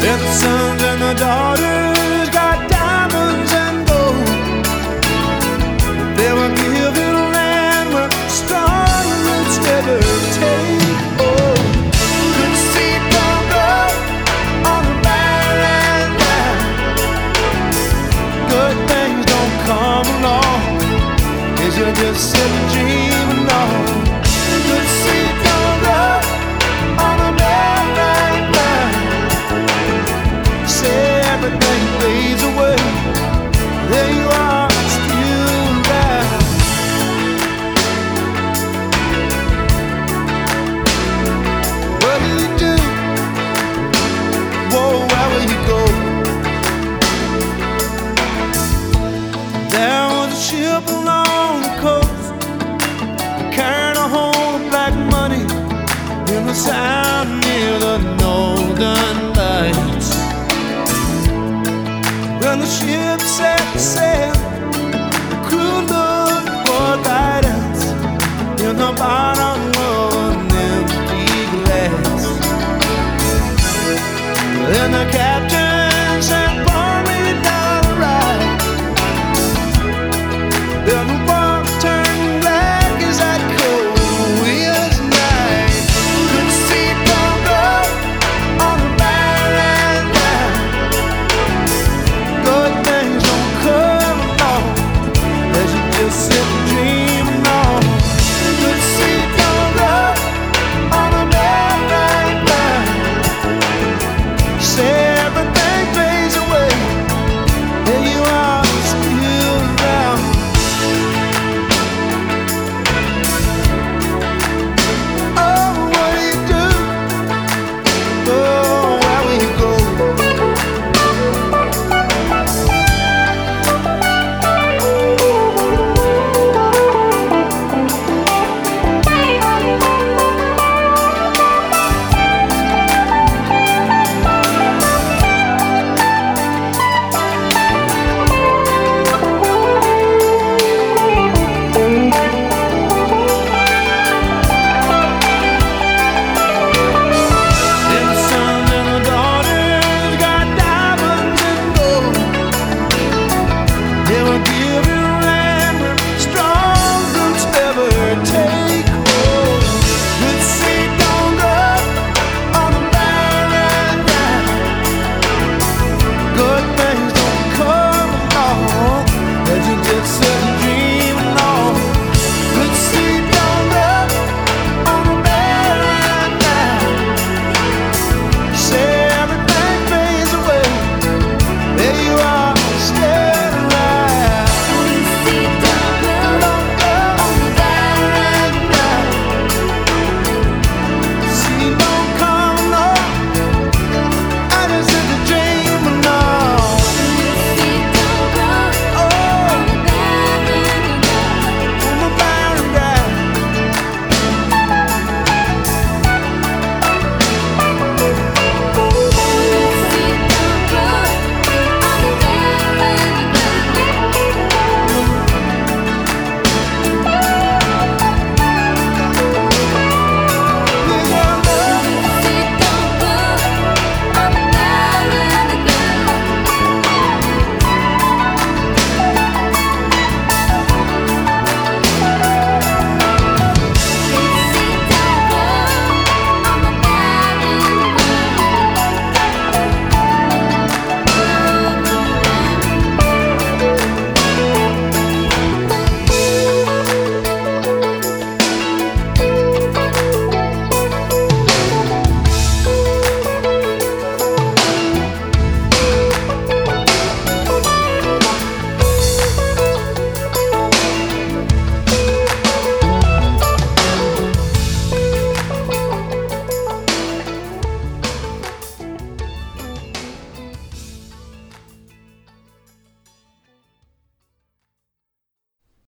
And the sons and the daughters got diamonds and gold. They were given land where strong roots never take. Oh, good seed don't grow on the barren ground. Good things don't come along as you're just sitting dreaming on. Good seed don't grow on the barren ground. Say everything fades away. There you are, still around. What will you do? Whoa, where will you go? There was a ship along the coast carrying a whole black money in the sound near the northern lights. When the ship set sail, the crew looked for guidance in the bottom